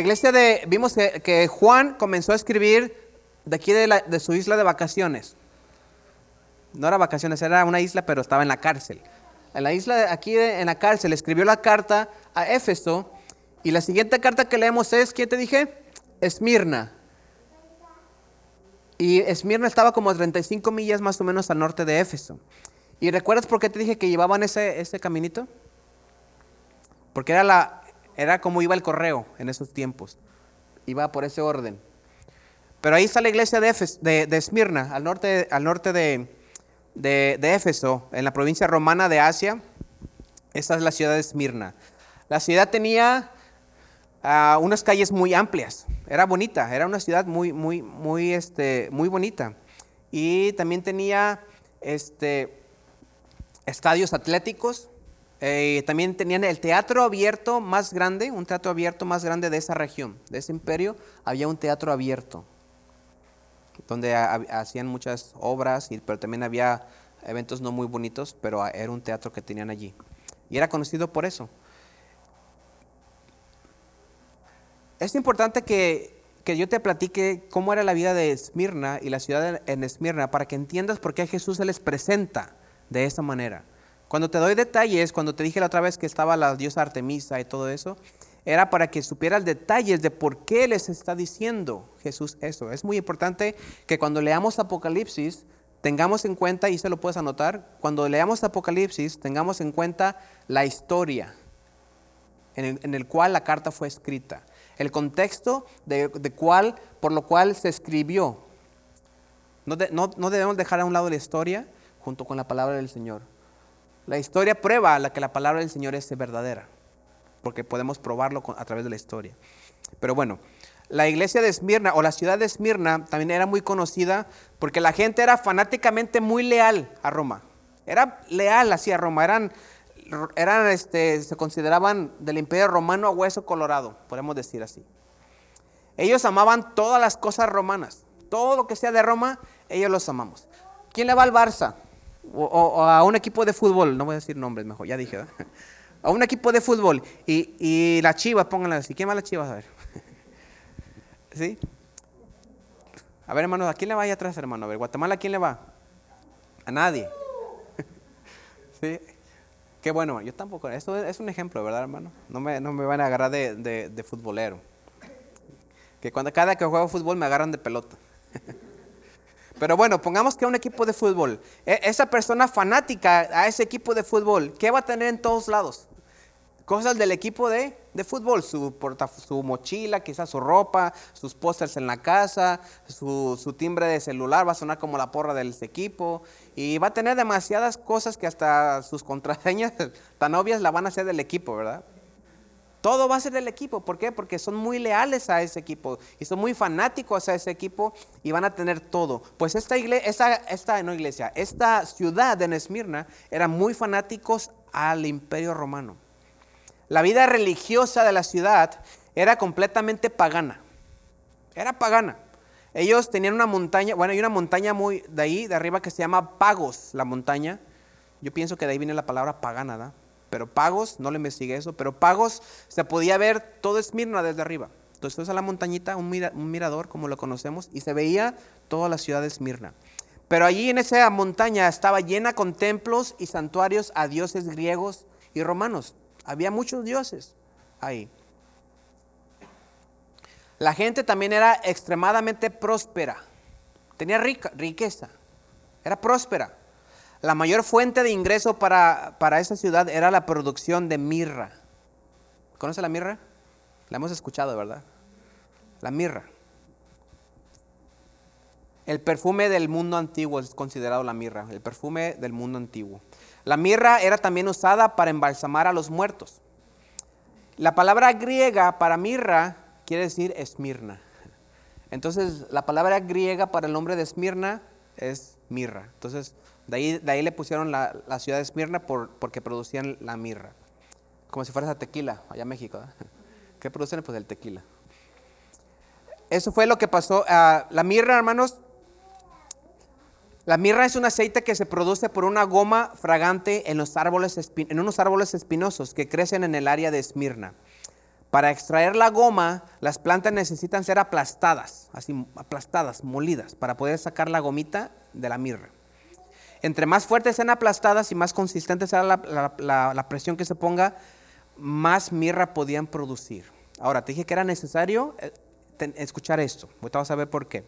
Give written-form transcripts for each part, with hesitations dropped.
vimos que Juan comenzó a escribir de aquí de su isla de vacaciones. No era vacaciones, era una isla, pero estaba en la cárcel. En la isla, en la cárcel, escribió la carta a Éfeso. Y la siguiente carta que leemos es, ¿quién te dije? Esmirna. Y Esmirna estaba como a 35 millas más o menos al norte de Éfeso. ¿Y recuerdas por qué te dije que llevaban ese caminito? Porque era como iba el correo en esos tiempos. Iba por ese orden. Pero ahí está la iglesia de Esmirna, al norte de Éfeso, en la provincia romana de Asia. Esta es la ciudad de Esmirna. La ciudad tenía unas calles muy amplias. Era bonita, era una ciudad muy bonita. Y también tenía estadios atléticos. También tenían el teatro abierto más grande, un teatro abierto más grande de esa región, de ese imperio. Había un teatro abierto donde hacían muchas obras, pero también había eventos no muy bonitos, pero era un teatro que tenían allí. Y era conocido por eso. Es importante que yo te platique cómo era la vida de Esmirna y la ciudad en Esmirna para que entiendas por qué Jesús se les presenta de esa manera. Cuando te doy detalles, cuando te dije la otra vez que estaba la diosa Artemisa y todo eso, era para que supieras detalles de por qué les está diciendo Jesús eso. Es muy importante que cuando leamos Apocalipsis tengamos en cuenta, y se lo puedes anotar, cuando leamos Apocalipsis tengamos en cuenta la historia en el cual la carta fue escrita, el contexto por lo cual se escribió. No debemos dejar a un lado la historia junto con la palabra del Señor. La historia prueba que la palabra del Señor es verdadera, porque podemos probarlo a través de la historia. Pero bueno, la iglesia de Esmirna o la ciudad de Esmirna también era muy conocida porque la gente era fanáticamente muy leal a Roma. Era leal hacia Roma, se consideraban del imperio romano a hueso colorado, podemos decir así. Ellos amaban todas las cosas romanas, todo lo que sea de Roma, ellos los amamos. ¿Quién le va al Barça? O a un equipo de fútbol, no voy a decir nombres mejor, ya dije, ¿verdad? A un equipo de fútbol y las Chivas, pónganlas así. ¿Quién va a las Chivas? A ver. ¿Sí? A ver, hermano, ¿a quién le va allá atrás, hermano? A ver, Guatemala, ¿a quién le va? A nadie. ¿Sí? Qué bueno, yo tampoco. Esto es un ejemplo, ¿verdad, hermano? No me van a agarrar de futbolero. Que cada que juego fútbol me agarran de pelota. Pero bueno, pongamos que un equipo de fútbol, esa persona fanática a ese equipo de fútbol, ¿qué va a tener en todos lados? Cosas del equipo de fútbol, su mochila, quizás su ropa, sus pósters en la casa, su timbre de celular va a sonar como la porra del equipo, y va a tener demasiadas cosas que hasta sus contraseñas tan obvias la van a hacer del equipo, ¿verdad? Todo va a ser del equipo. ¿Por qué? Porque son muy leales a ese equipo y son muy fanáticos a ese equipo y van a tener todo. Pues esta ciudad de Esmirna eran muy fanáticos al imperio romano. La vida religiosa de la ciudad era completamente pagana. Era pagana. Ellos tenían una montaña, hay una montaña muy de ahí, de arriba, que se llama Pagos, la montaña. Yo pienso que de ahí viene la palabra pagana, ¿verdad? Pero Pagos, no le investigué eso, pero Pagos se podía ver todo Esmirna desde arriba. Entonces fue a la montañita, un mirador como lo conocemos, y se veía toda la ciudad de Esmirna. Pero allí en esa montaña estaba llena con templos y santuarios a dioses griegos y romanos. Había muchos dioses ahí. La gente también era extremadamente próspera. Tenía riqueza. Era próspera. La mayor fuente de ingreso para esa ciudad era la producción de mirra. ¿Conoce la mirra? La hemos escuchado, ¿verdad? La mirra. El perfume del mundo antiguo es considerado la mirra, el perfume del mundo antiguo. La mirra era también usada para embalsamar a los muertos. La palabra griega para mirra quiere decir Esmirna. Entonces, la palabra griega para el nombre de Esmirna es mirra. Entonces, de ahí le pusieron la ciudad de Esmirna porque producían la mirra. Como si fuera tequila, allá en México, ¿eh? ¿Qué producen? Pues el tequila. Eso fue lo que pasó. La mirra, hermanos, la mirra es un aceite que se produce por una goma fragante en unos árboles espinosos que crecen en el área de Esmirna. Para extraer la goma, las plantas necesitan ser aplastadas, así aplastadas, molidas, para poder sacar la gomita de la mirra. Entre más fuertes sean aplastadas y más consistente sea la presión que se ponga, más mirra podían producir. Ahora, te dije que era necesario escuchar esto. Ahorita vas a ver por qué.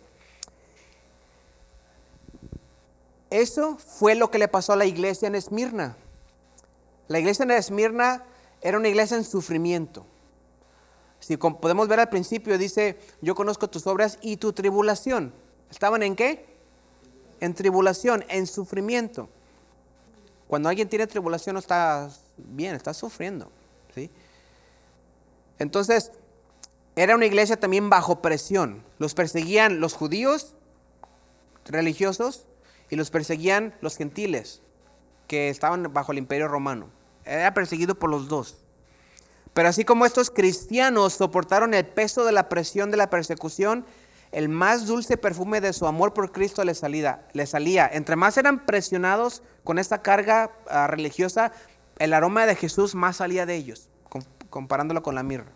Eso fue lo que le pasó a la iglesia en Esmirna. La iglesia en Esmirna era una iglesia en sufrimiento. Si podemos ver al principio, dice, yo conozco tus obras y tu tribulación. ¿Estaban en qué? En tribulación, en sufrimiento. Cuando alguien tiene tribulación no está bien, está sufriendo, ¿sí? Entonces, era una iglesia también bajo presión. Los perseguían los judíos religiosos y los perseguían los gentiles que estaban bajo el imperio romano. Era perseguido por los dos. Pero así como estos cristianos soportaron el peso de la presión de la persecución, el más dulce perfume de su amor por Cristo les salía. Entre más eran presionados con esta carga religiosa, el aroma de Jesús más salía de ellos, comparándolo con la mirra.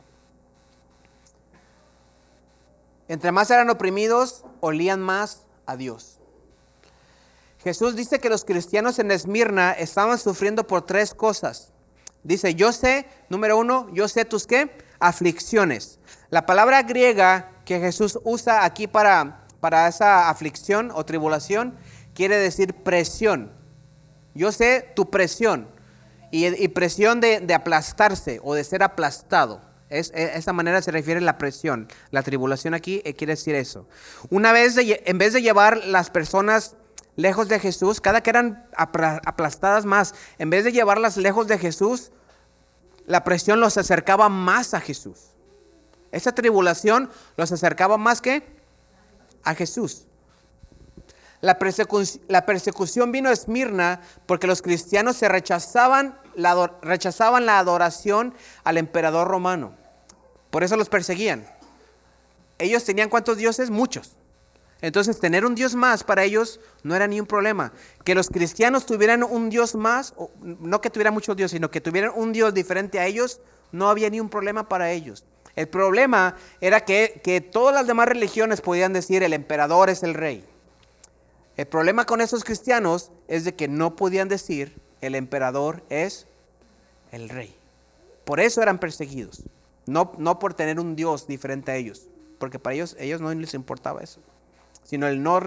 Entre más eran oprimidos, olían más a Dios. Jesús dice que los cristianos en Esmirna estaban sufriendo por tres cosas. Dice, yo sé, número uno, yo sé tus ¿qué? Aflicciones. La palabra griega que Jesús usa aquí para esa aflicción o tribulación quiere decir presión. Yo sé tu presión y presión de aplastarse o de ser aplastado. Esa manera se refiere a la presión. La tribulación aquí quiere decir eso. En vez de llevar las personas lejos de Jesús, cada que eran aplastadas más, en vez de llevarlas lejos de Jesús, la presión los acercaba más a Jesús. Esa tribulación los acercaba más que a Jesús. La persecución vino a Esmirna porque los cristianos rechazaban la adoración al emperador romano. Por eso los perseguían. Ellos tenían ¿cuántos dioses? Muchos. Entonces tener un Dios más para ellos no era ni un problema. Que los cristianos tuvieran un Dios más, no que tuvieran muchos dioses, sino que tuvieran un Dios diferente a ellos, no había ni un problema para ellos. El problema era que todas las demás religiones podían decir el emperador es el rey. El problema con esos cristianos es de que no podían decir el emperador es el rey. Por eso eran perseguidos, no por tener un Dios diferente a ellos, porque para ellos no les importaba eso, sino el no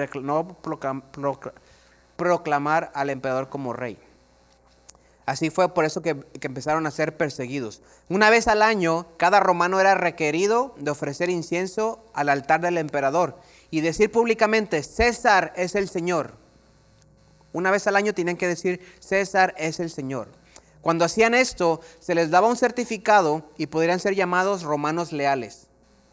proclamar al emperador como rey. Así fue por eso que empezaron a ser perseguidos. Una vez al año, cada romano era requerido de ofrecer incienso al altar del emperador y decir públicamente, César es el Señor. Una vez al año tenían que decir, César es el Señor. Cuando hacían esto, se les daba un certificado y podrían ser llamados romanos leales.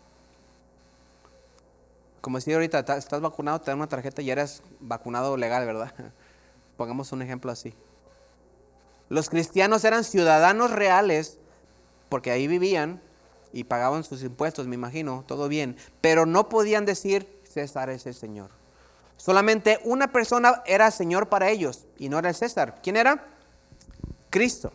Como decía ahorita, estás vacunado, te dan una tarjeta y eres vacunado legal, ¿verdad? Pongamos un ejemplo así. Los cristianos eran ciudadanos reales porque ahí vivían y pagaban sus impuestos, me imagino, todo bien. Pero no podían decir, César es el Señor. Solamente una persona era Señor para ellos y no era el César. ¿Quién era? Cristo.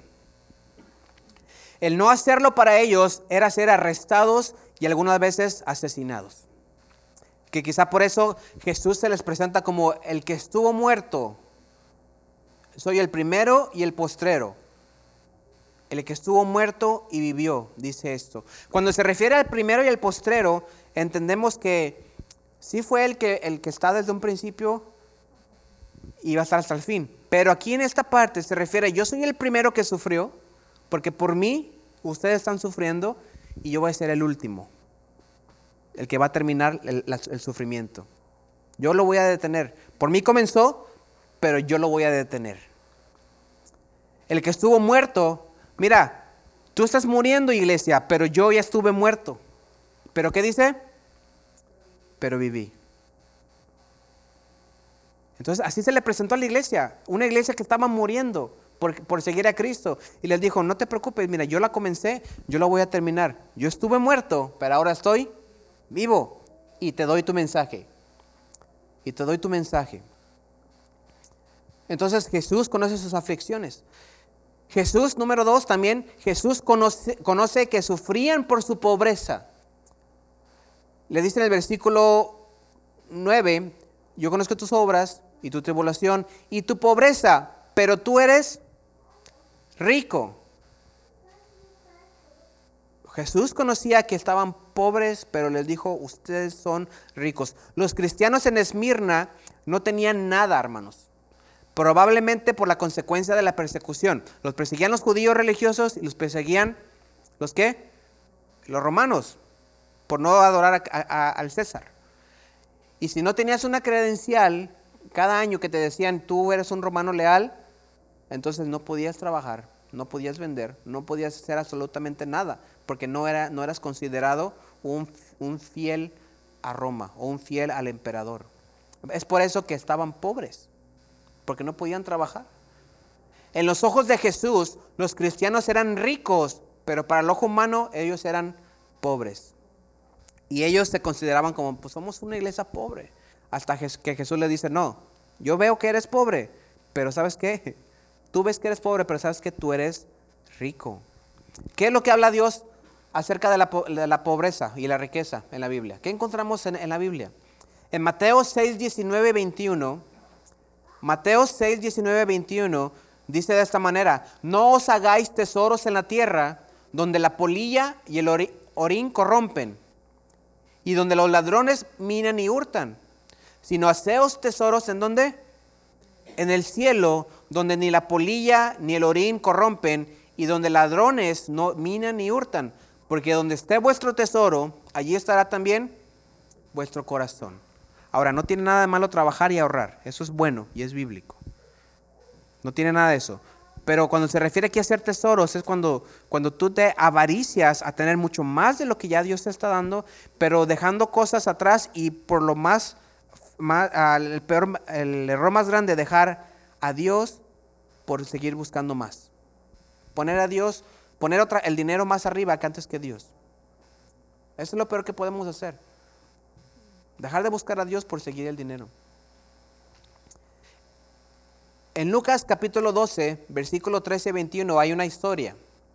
El no hacerlo para ellos era ser arrestados y algunas veces asesinados. Que quizá por eso Jesús se les presenta como el que estuvo muerto. Soy el primero y el postrero. El que estuvo muerto y vivió, dice esto. Cuando se refiere al primero y el postrero, entendemos que sí fue el que está desde un principio y va a estar hasta el fin. Pero aquí en esta parte se refiere, yo soy el primero que sufrió, porque por mí ustedes están sufriendo y yo voy a ser el último, el que va a terminar el sufrimiento. Yo lo voy a detener. Por mí comenzó, pero yo lo voy a detener. El que estuvo muerto, mira, tú estás muriendo, iglesia, pero yo ya estuve muerto. ¿Pero qué dice? Pero viví. Entonces así se le presentó a la iglesia, una iglesia que estaba muriendo por seguir a Cristo. Y les dijo, no te preocupes, mira, yo la comencé, yo la voy a terminar. Yo estuve muerto, pero ahora estoy vivo y te doy tu mensaje. Y te doy tu mensaje. Entonces Jesús conoce sus aflicciones. Jesús, número 2, también Jesús conoce que sufrían por su pobreza. Le dice en el versículo 9, yo conozco tus obras y tu tribulación y tu pobreza, pero tú eres rico. Jesús conocía que estaban pobres, pero les dijo, ustedes son ricos. Los cristianos en Esmirna no tenían nada, hermanos. Probablemente por la consecuencia de la persecución. Los perseguían los judíos religiosos y los perseguían, ¿los qué? Los romanos, por no adorar al César. Y si no tenías una credencial, cada año que te decían, tú eres un romano leal, entonces no podías trabajar, no podías vender, no podías hacer absolutamente nada, porque no eras considerado un fiel a Roma o un fiel al emperador. Es por eso que estaban pobres, porque no podían trabajar. En los ojos de Jesús, los cristianos eran ricos, pero para el ojo humano ellos eran pobres. Y ellos se consideraban como, pues somos una iglesia pobre. Hasta que Jesús le dice, no, yo veo que eres pobre, pero ¿sabes qué? Tú ves que eres pobre, pero sabes que tú eres rico. ¿Qué es lo que habla Dios acerca de la pobreza y la riqueza en la Biblia? ¿Qué encontramos en la Biblia? En Mateo 6, 19, 21, Mateo 6, 19, 21 dice de esta manera, no os hagáis tesoros en la tierra, donde la polilla y el orín corrompen, y donde los ladrones minan y hurtan, sino haceos tesoros ¿en dónde? En el cielo, donde ni la polilla ni el orín corrompen, y donde ladrones no minan ni hurtan, porque donde esté vuestro tesoro, allí estará también vuestro corazón. Ahora, no tiene nada de malo trabajar y ahorrar, eso es bueno y es bíblico. No tiene nada de eso. Pero cuando se refiere aquí a hacer tesoros, es cuando tú te avaricias a tener mucho más de lo que ya Dios te está dando, pero dejando cosas atrás y por lo el error más grande, dejar a Dios por seguir buscando más. Poner el dinero más arriba que antes que Dios. Eso es lo peor que podemos hacer. Dejar de buscar a Dios por seguir el dinero. En Lucas capítulo 12, versículo 13 y 21 hay una historia.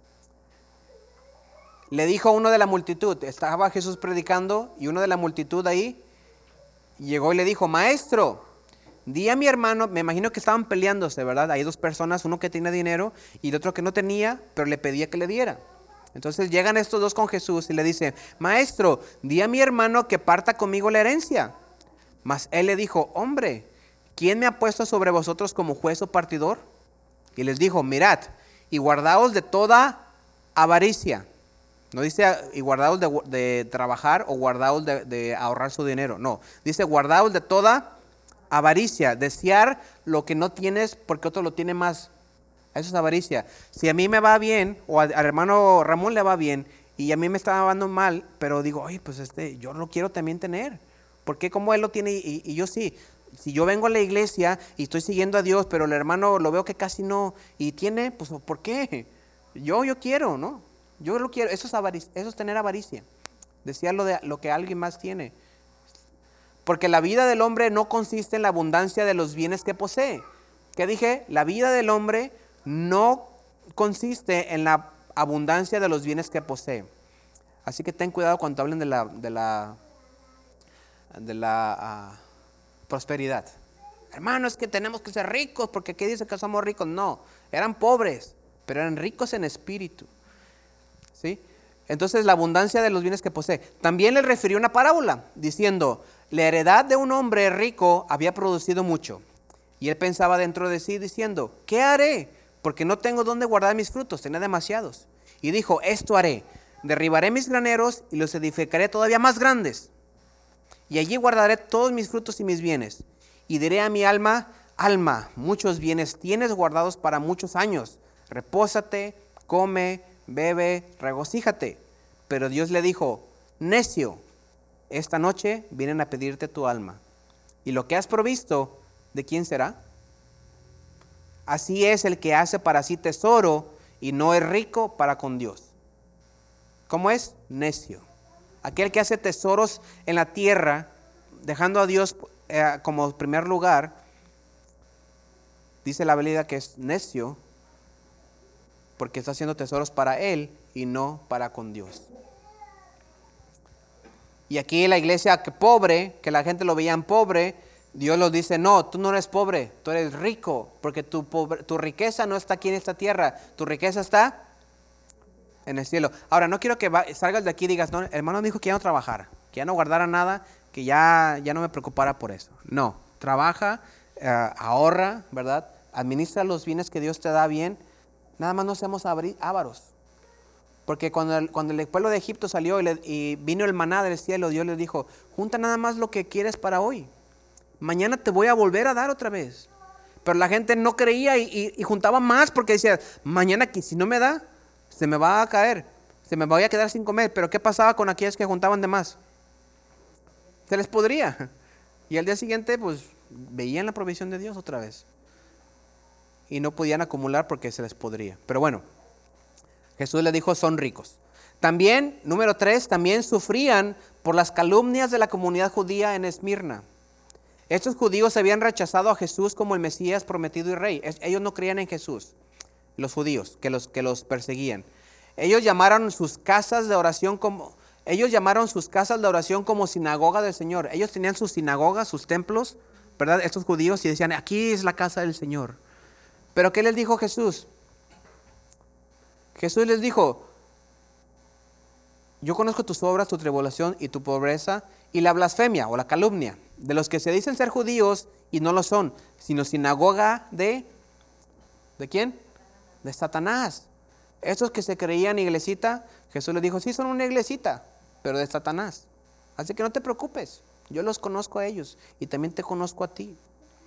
Le dijo uno de la multitud, estaba Jesús predicando y uno de la multitud ahí llegó y le dijo, maestro, di a mi hermano, me imagino que estaban peleándose, ¿verdad? Hay dos personas, uno que tenía dinero y el otro que no tenía, pero le pedía que le diera. Entonces llegan estos dos con Jesús y le dicen, maestro, di a mi hermano que parta conmigo la herencia. Mas él le dijo, hombre, ¿quién me ha puesto sobre vosotros como juez o partidor? Y les dijo, mirad, y guardaos de toda avaricia. No dice y guardaos de trabajar o guardaos de ahorrar su dinero. No, dice guardaos de toda avaricia. Desear lo que no tienes porque otro lo tiene más. Eso es avaricia. Si a mí me va bien, o al hermano Ramón le va bien, y a mí me está dando mal, pero digo, oye, pues yo lo quiero también tener. Porque como él lo tiene y yo sí. Si yo vengo a la iglesia y estoy siguiendo a Dios, pero el hermano lo veo que casi no, y tiene, pues ¿por qué? Yo quiero, ¿no? Yo lo quiero. Eso es tener avaricia. Desear lo que alguien más tiene. Porque la vida del hombre no consiste en la abundancia de los bienes que posee. ¿Qué dije? La vida del hombre no consiste en la abundancia de los bienes que posee. Así que ten cuidado cuando hablen de la prosperidad. Hermano, es que tenemos que ser ricos porque aquí dice que somos ricos. No, eran pobres, pero eran ricos en espíritu. ¿Sí? Entonces la abundancia de los bienes que posee. También le refirió una parábola diciendo, la heredad de un hombre rico había producido mucho. Y él pensaba dentro de sí diciendo, ¿qué haré? Porque no tengo dónde guardar mis frutos, tenía demasiados. Y dijo, esto haré, derribaré mis graneros y los edificaré todavía más grandes. Y allí guardaré todos mis frutos y mis bienes. Y diré a mi alma, alma, muchos bienes tienes guardados para muchos años. Repósate, come, bebe, regocíjate. Pero Dios le dijo, necio, esta noche vienen a pedirte tu alma. Y lo que has provisto, ¿de quién será? Así es el que hace para sí tesoro y no es rico para con Dios. ¿Cómo es? Necio. Aquel que hace tesoros en la tierra, dejando a Dios como primer lugar, dice la Biblia que es necio, porque está haciendo tesoros para él y no para con Dios. Y aquí la iglesia que pobre, que la gente lo veían pobre, Dios los dice, no, tú no eres pobre, tú eres rico, porque tu riqueza no está aquí en esta tierra, tu riqueza está en el cielo. Ahora, no quiero que salgas de aquí y digas, no, el hermano me dijo que ya no trabajara, que ya no guardara nada, que ya no me preocupara por eso. No, trabaja, ahorra, ¿verdad? Administra los bienes que Dios te da bien, nada más no seamos ávaros. Porque cuando el pueblo de Egipto salió y vino el maná del cielo, Dios les dijo, junta nada más lo que quieres para hoy. Mañana te voy a volver a dar otra vez. Pero la gente no creía y juntaba más porque decía, mañana aquí si no me da, se me va a caer, se me voy a quedar sin comer. Pero ¿qué pasaba con aquellos que juntaban de más? Se les podría. Y al día siguiente pues veían la provisión de Dios otra vez. Y no podían acumular porque se les podría. Pero bueno. Jesús les dijo, son ricos. También, número 3, también sufrían por las calumnias de la comunidad judía en Esmirna. Estos judíos habían rechazado a Jesús como el Mesías prometido y rey. Ellos no creían en Jesús, los judíos que los perseguían. Ellos llamaron sus casas de oración como sinagoga del Señor. Ellos tenían sus sinagogas, sus templos, ¿verdad? Estos judíos, y decían, aquí es la casa del Señor. Pero ¿qué les dijo Jesús? Jesús les dijo, yo conozco tus obras, tu tribulación y tu pobreza y la blasfemia o la calumnia de los que se dicen ser judíos y no lo son, sino sinagoga ¿de quién? De Satanás. Esos que se creían iglesita, Jesús les dijo, sí son una iglesita, pero de Satanás. Así que no te preocupes, yo los conozco a ellos y también te conozco a ti.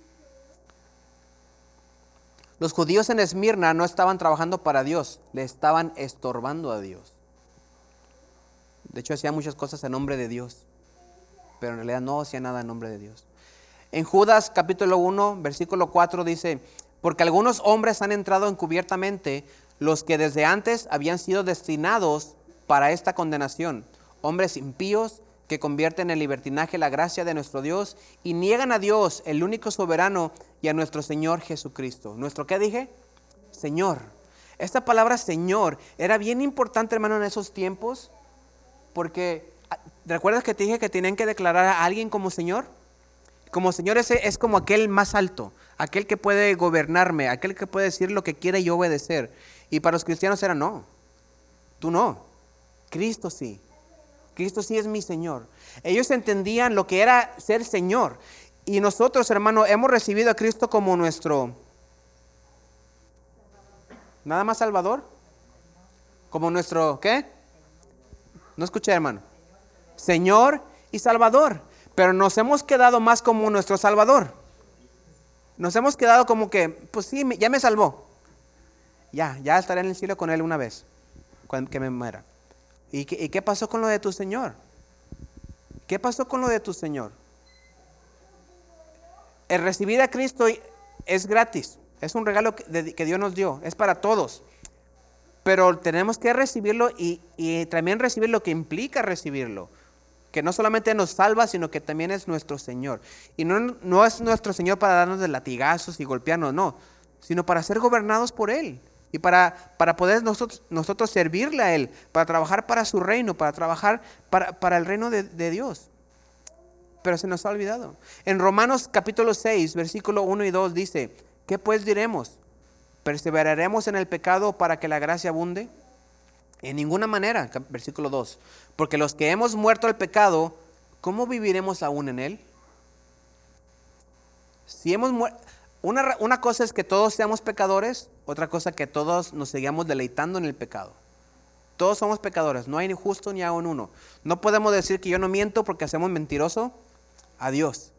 Los judíos en Esmirna no estaban trabajando para Dios, le estaban estorbando a Dios. De hecho, hacían muchas cosas en nombre de Dios, pero en realidad no hacían nada en nombre de Dios. En Judas capítulo 1, versículo 4 dice, porque algunos hombres han entrado encubiertamente, los que desde antes habían sido destinados para esta condenación, hombres impíos que convierten en libertinaje la gracia de nuestro Dios y niegan a Dios, el único soberano, y a nuestro Señor Jesucristo. ¿Nuestro qué dije? Señor. Esta palabra Señor era bien importante, hermano, en esos tiempos, porque ¿recuerdas que te dije que tenían que declarar a alguien como Señor? Como Señor es como aquel más alto, aquel que puede gobernarme, aquel que puede decir lo que quiere y obedecer. Y para los cristianos era no, tú no, Cristo sí. Cristo sí es mi Señor. Ellos entendían lo que era ser Señor. Y nosotros, hermano, hemos recibido a Cristo como nuestro, nada más Salvador. Como nuestro, ¿qué? No escuché, hermano. Señor y Salvador. Pero nos hemos quedado más como nuestro Salvador. Nos hemos quedado como que, pues sí, ya me salvó. Ya estaré en el cielo con Él una vez, que me muera. ¿Y qué pasó con lo de tu Señor? ¿Qué pasó con lo de tu Señor? El recibir a Cristo es gratis. Es un regalo que Dios nos dio. Es para todos. Pero tenemos que recibirlo y también recibir lo que implica recibirlo. Que no solamente nos salva, sino que también es nuestro Señor. Y no es nuestro Señor para darnos de latigazos y golpearnos, no. Sino para ser gobernados por Él. Y para poder nosotros servirle a Él, para trabajar para su reino, para trabajar para el reino de Dios. Pero se nos ha olvidado. En Romanos capítulo 6, versículo 1 y 2 dice, ¿qué pues diremos? ¿Perseveraremos en el pecado para que la gracia abunde? En ninguna manera, versículo 2. Porque los que hemos muerto al pecado, ¿cómo viviremos aún en él? Si hemos muerto... Una cosa es que todos seamos pecadores, otra cosa que todos nos sigamos deleitando en el pecado. Todos somos pecadores, no hay ni justo ni aún uno. No podemos decir que yo no miento porque hacemos mentiroso a Dios.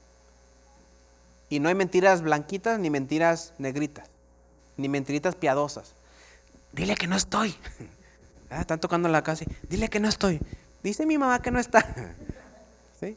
Y no hay mentiras blanquitas ni mentiras negritas, ni mentiritas piadosas. Dile que no estoy. Están tocando en la casa. Dile que no estoy. Dice mi mamá que no está. ¿Sí?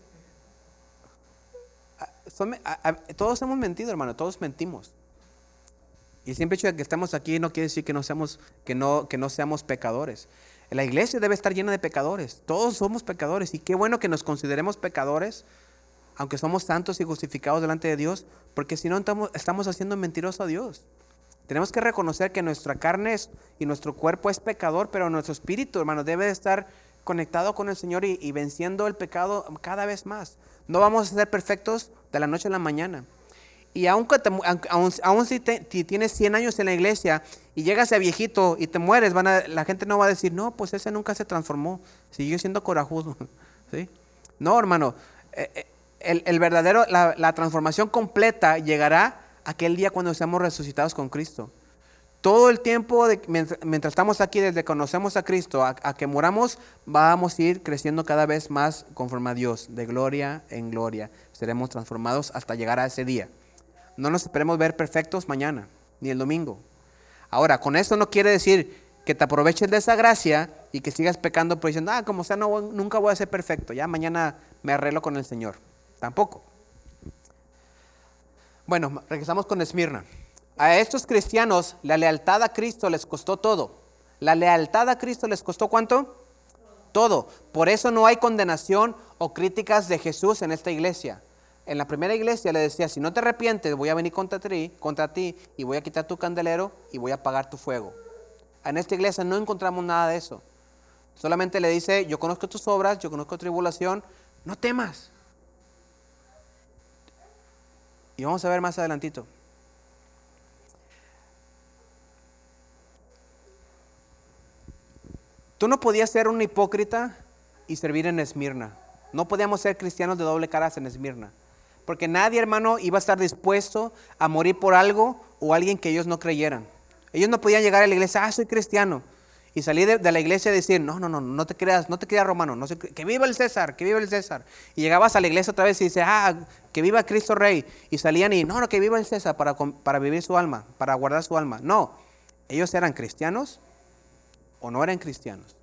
Todos hemos mentido, hermano, todos mentimos. Y el simple hecho de que estamos aquí no quiere decir que no seamos pecadores. La iglesia debe estar llena de pecadores. Todos somos pecadores y qué bueno que nos consideremos pecadores, aunque somos santos y justificados delante de Dios, porque si no estamos haciendo mentiroso a Dios. Tenemos que reconocer que nuestra carne y nuestro cuerpo es pecador, pero nuestro espíritu, hermano, debe de estar conectado con el Señor y venciendo el pecado cada vez más. No vamos a ser perfectos de la noche a la mañana. Y aun si tienes 100 años en la iglesia y llegas a viejito y te mueres, la gente no va a decir, no, pues ese nunca se transformó, siguió siendo corajudo. ¿Sí? No, hermano, el verdadero, la transformación completa llegará aquel día cuando seamos resucitados con Cristo. Todo el tiempo, mientras estamos aquí, desde que conocemos a Cristo, a que muramos, vamos a ir creciendo cada vez más conforme a Dios, de gloria en gloria. Seremos transformados hasta llegar a ese día. No nos esperemos ver perfectos mañana, ni el domingo. Ahora, con esto no quiere decir que te aproveches de esa gracia y que sigas pecando por diciendo, como sea, nunca voy a ser perfecto, ya mañana me arreglo con el Señor. Tampoco. Bueno, regresamos con Esmirna. A estos cristianos, la lealtad a Cristo les costó todo. La lealtad a Cristo les costó ¿cuánto? Todo. Por eso no hay condenación o críticas de Jesús en esta iglesia. En la primera iglesia le decía, si no te arrepientes, voy a venir contra ti y voy a quitar tu candelero y voy a apagar tu fuego. En esta iglesia no encontramos nada de eso. Solamente le dice, yo conozco tus obras, yo conozco tu tribulación, no temas. Y vamos a ver más adelantito. Tú no podías ser un hipócrita y servir en Esmirna. No podíamos ser cristianos de doble cara en Esmirna. Porque nadie, hermano, iba a estar dispuesto a morir por algo o alguien que ellos no creyeran. Ellos no podían llegar a la iglesia, soy cristiano. Y salir de la iglesia y decir, no te creas romano, que viva el César, que viva el César. Y llegabas a la iglesia otra vez y dices, que viva Cristo Rey. Y salían y, no, que viva el César para vivir su alma, para guardar su alma. No, ellos eran cristianos o no eran cristianos.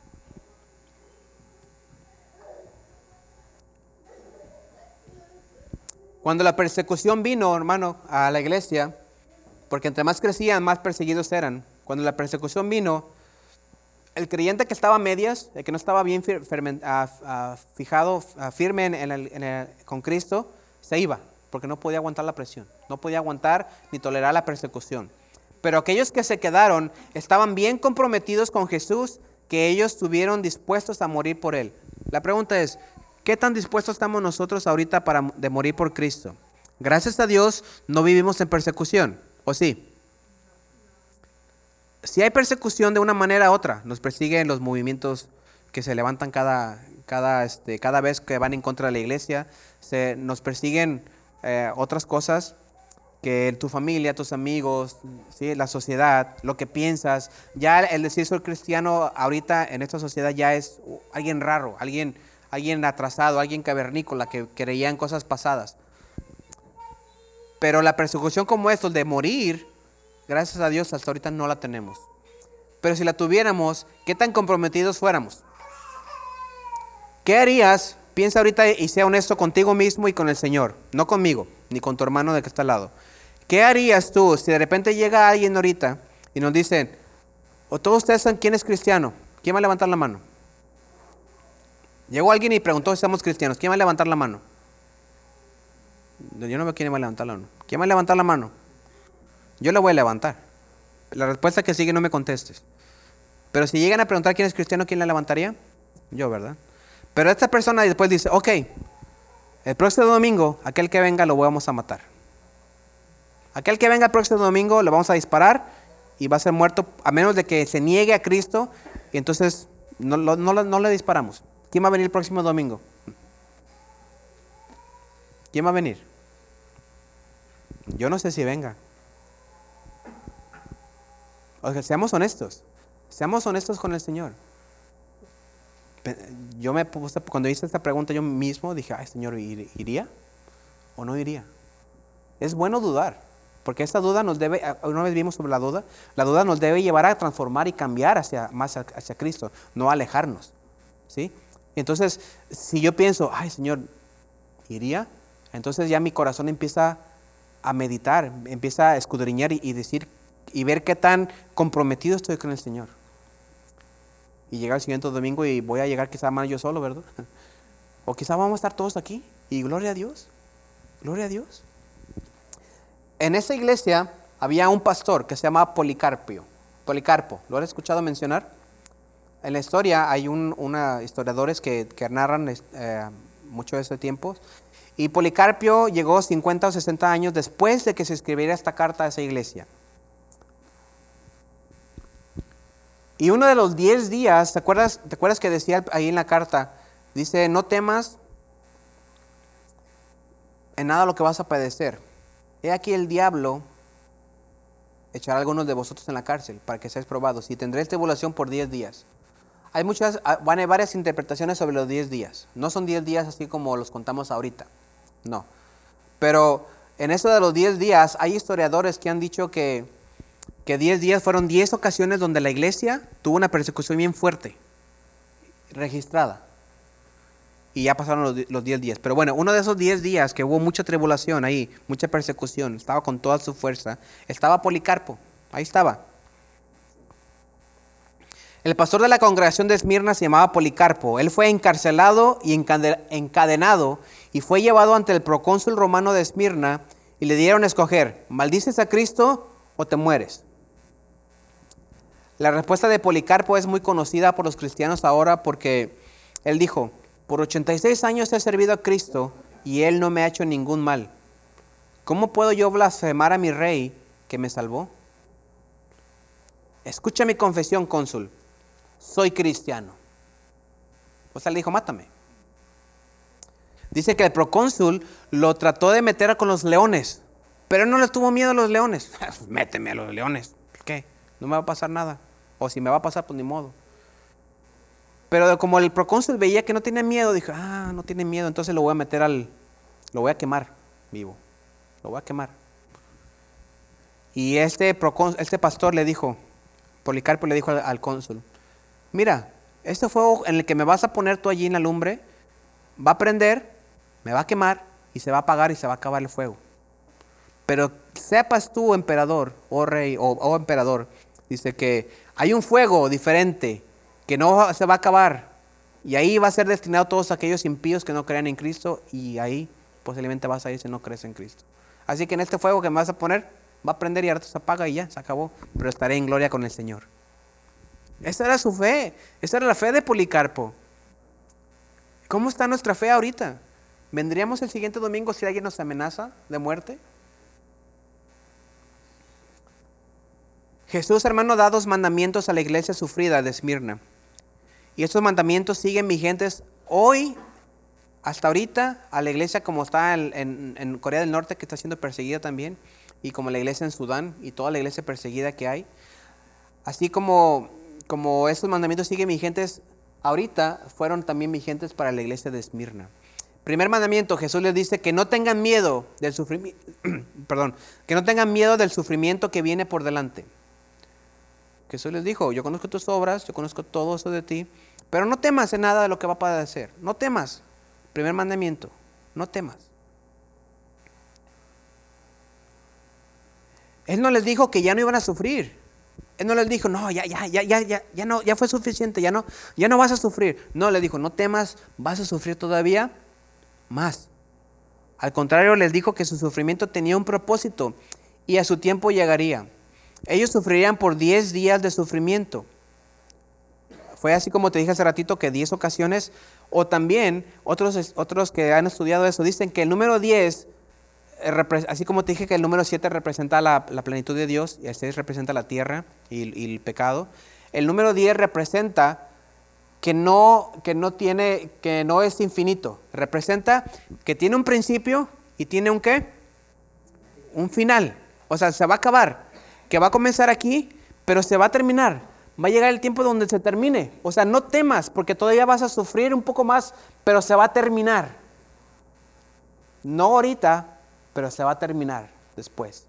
Cuando la persecución vino, hermano, a la iglesia, porque entre más crecían, más perseguidos eran. Cuando la persecución vino, el creyente que estaba a medias, el que no estaba bien firme con Cristo, se iba, porque no podía aguantar la presión, no podía aguantar ni tolerar la persecución. Pero aquellos que se quedaron estaban bien comprometidos con Jesús, que ellos estuvieron dispuestos a morir por Él. La pregunta es, ¿qué tan dispuestos estamos nosotros ahorita de morir por Cristo? Gracias a Dios no vivimos en persecución, ¿o sí? Si hay persecución de una manera u otra, nos persiguen los movimientos que se levantan cada vez que van en contra de la iglesia, nos persiguen otras cosas que tu familia, tus amigos, ¿sí? La sociedad, lo que piensas. Ya el decir soy cristiano ahorita en esta sociedad ya es alguien raro, alguien atrasado, alguien cavernícola que creía en cosas pasadas. Pero la persecución como esto, de morir, gracias a Dios hasta ahorita no la tenemos. Pero si la tuviéramos, ¿qué tan comprometidos fuéramos? ¿Qué harías? Piensa ahorita y sea honesto contigo mismo y con el Señor. No conmigo, ni con tu hermano de que está al lado. ¿Qué harías tú si de repente llega alguien ahorita y nos dicen, o todos ustedes saben quién es cristiano? ¿Quién va a levantar la mano? Llegó alguien y preguntó si somos cristianos. ¿Quién va a levantar la mano? Yo no veo quién va a levantar la mano. ¿Quién va a levantar la mano? Yo la voy a levantar. La respuesta que sigue no me contestes. Pero si llegan a preguntar quién es cristiano, ¿quién la levantaría? Yo, ¿verdad? Pero esta persona después dice, ok, el próximo domingo, aquel que venga lo vamos a matar. Aquel que venga el próximo domingo lo vamos a disparar y va a ser muerto a menos de que se niegue a Cristo y entonces no le disparamos. ¿Quién va a venir el próximo domingo? ¿Quién va a venir? Yo no sé si venga. O sea, seamos honestos con el Señor. Yo me puse, cuando hice esta pregunta yo mismo dije, Señor, ¿iría o no iría? Es bueno dudar, porque esta duda nos debe, una vez vimos sobre la duda nos debe llevar a transformar y cambiar más hacia Cristo, no alejarnos, ¿sí? Entonces, si yo pienso, Señor, ¿iría? Entonces ya mi corazón empieza a meditar, empieza a escudriñar y decir, y ver qué tan comprometido estoy con el Señor. Y llegar el siguiente domingo y voy a llegar quizá más yo solo, ¿verdad? O quizá vamos a estar todos aquí y gloria a Dios. Gloria a Dios. En esa iglesia había un pastor que se llamaba Policarpo. ¿Lo has escuchado mencionar? En la historia hay historiadores que narran mucho de ese tiempo. Y Policarpio llegó 50 o 60 años después de que se escribiera esta carta a esa iglesia. Y uno de los 10 días, ¿te acuerdas que decía ahí en la carta? Dice, no temas en nada lo que vas a padecer. He aquí el diablo echará a algunos de vosotros en la cárcel para que seáis probados y tendréis tribulación por 10 días. Hay varias interpretaciones sobre los 10 días. No son 10 días así como los contamos ahorita. No. Pero en eso de los 10 días, hay historiadores que han dicho que 10 días fueron 10 ocasiones donde la iglesia tuvo una persecución bien fuerte, registrada. Y ya pasaron los 10 días. Pero bueno, uno de esos 10 días que hubo mucha tribulación ahí, mucha persecución, estaba con toda su fuerza, estaba Policarpo. Ahí estaba. El pastor de la congregación de Esmirna se llamaba Policarpo. Él fue encarcelado y encadenado y fue llevado ante el procónsul romano de Esmirna y le dieron a escoger, ¿maldices a Cristo o te mueres? La respuesta de Policarpo es muy conocida por los cristianos ahora porque él dijo, por 86 años he servido a Cristo y Él no me ha hecho ningún mal. ¿Cómo puedo yo blasfemar a mi rey que me salvó? Escucha mi confesión, cónsul. Soy cristiano. O sea, le dijo, mátame. Dice que el procónsul lo trató de meter con los leones, pero él no le tuvo miedo a los leones. Méteme a los leones. ¿Qué? No me va a pasar nada. O si me va a pasar, pues ni modo. Pero como el procónsul veía que no tenía miedo, dijo, no tiene miedo, entonces lo voy a meter lo voy a quemar vivo. Lo voy a quemar. Y este pastor le dijo, Policarpo le dijo al cónsul, mira, este fuego en el que me vas a poner tú allí en la lumbre, va a prender, me va a quemar y se va a apagar y se va a acabar el fuego. Pero sepas tú, emperador, o rey, o emperador, dice que hay un fuego diferente que no se va a acabar y ahí va a ser destinado a todos aquellos impíos que no crean en Cristo y ahí posiblemente vas a ir si no crees en Cristo. Así que en este fuego que me vas a poner, va a prender y ahora se apaga y ya, se acabó, pero estaré en gloria con el Señor. Esa era su fe, esa era la fe de Policarpo. ¿Cómo está nuestra fe ahorita? ¿Vendríamos el siguiente domingo si alguien nos amenaza de muerte? Jesús, hermano, da 2 mandamientos a la iglesia sufrida de Esmirna. Y estos mandamientos siguen vigentes hoy, hasta ahorita, a la iglesia como está en Corea del Norte, que está siendo perseguida también, y como la iglesia en Sudán y toda la iglesia perseguida que hay. Así como estos mandamientos siguen vigentes ahorita, fueron también vigentes para la iglesia de Esmirna. Primer mandamiento, Jesús les dice que no tengan miedo del sufrimiento, que no tengan miedo del sufrimiento que viene por delante. Jesús les dijo, yo conozco tus obras, yo conozco todo eso de ti, pero no temas en nada de lo que va a padecer. No temas. Primer mandamiento, no temas. Él no les dijo que ya no iban a sufrir. Él no les dijo, no, ya fue suficiente, ya no vas a sufrir. No, les dijo, no temas, vas a sufrir todavía más. Al contrario, les dijo que su sufrimiento tenía un propósito y a su tiempo llegaría. Ellos sufrirían por 10 días de sufrimiento. Fue así como te dije hace ratito que 10 ocasiones, o también otros que han estudiado eso, dicen que el número 10, así como te dije que el número 7 representa la plenitud de Dios, y el 6 representa la tierra y el pecado, el número 10 representa que no es infinito, representa que tiene un principio y tiene un ¿qué? Un final, o sea, se va a acabar, que va a comenzar aquí, pero se va a terminar. Va a llegar el tiempo donde se termine. O sea, no temas porque todavía vas a sufrir un poco más, pero se va a terminar. No ahorita, pero se va a terminar después.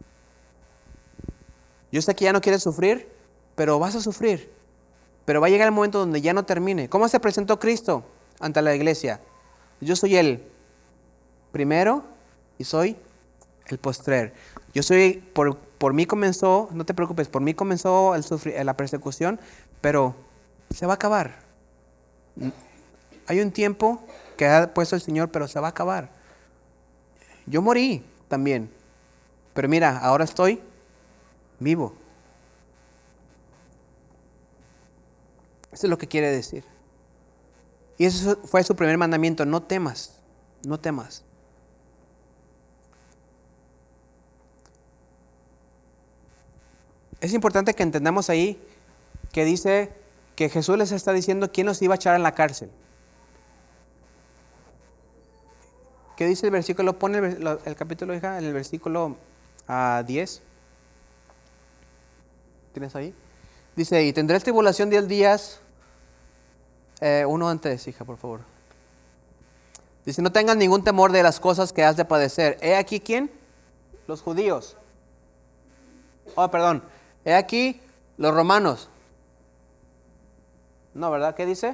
Yo sé que ya no quieres sufrir, pero vas a sufrir. Pero va a llegar el momento donde ya no termine. ¿Cómo se presentó Cristo ante la iglesia? Yo soy el primero y soy el postrer. Yo soy, por mí comenzó, no te preocupes, por mí comenzó la persecución, pero se va a acabar. Hay un tiempo que ha puesto el Señor, pero se va a acabar. Yo morí también, pero mira, ahora estoy vivo. Eso es lo que quiere decir. Y eso fue su primer mandamiento: no temas, no temas. Es importante que entendamos ahí que dice que Jesús les está diciendo quién los iba a echar en la cárcel. ¿Qué dice el versículo? Pone el capítulo, hija, en el versículo 10. ¿Tienes ahí? Dice, y tendré tribulación 10 días. Uno antes, hija, por favor. Dice, no tengas ningún temor de las cosas que has de padecer. ¿He aquí quién? Los judíos. Oh, perdón. He aquí los romanos. No, ¿verdad? ¿Qué dice?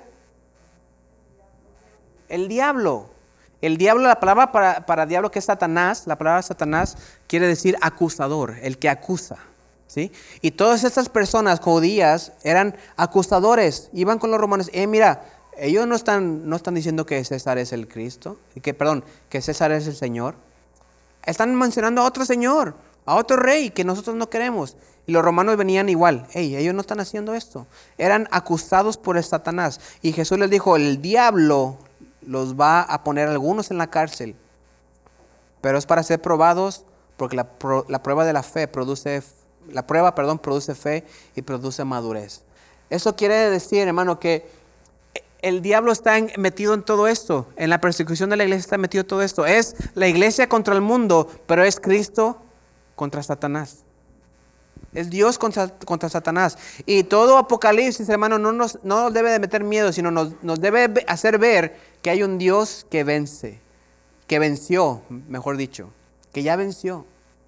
El diablo. El diablo, la palabra para diablo, que es Satanás, la palabra Satanás quiere decir acusador, el que acusa. ¿Sí? Y todas estas personas judías eran acusadores, iban con los romanos. Mira, ellos no están diciendo que César es el Cristo, que César es el Señor. Están mencionando a otro Señor, a otro rey que nosotros no queremos. Y los romanos venían igual. Ellos no están haciendo esto. Eran acusados por el Satanás. Y Jesús les dijo, el diablo los va a poner algunos en la cárcel, pero es para ser probados, porque la prueba de la fe produce fe y produce madurez. Eso quiere decir, hermano, que el diablo está metido en todo esto. En la persecución de la iglesia está metido todo esto. Es la iglesia contra el mundo, pero es Cristo contra Satanás. Es Dios contra Satanás. Y todo Apocalipsis, hermano, no nos debe de meter miedo, sino nos debe hacer ver que hay un Dios que vence, que venció, mejor dicho, que ya venció.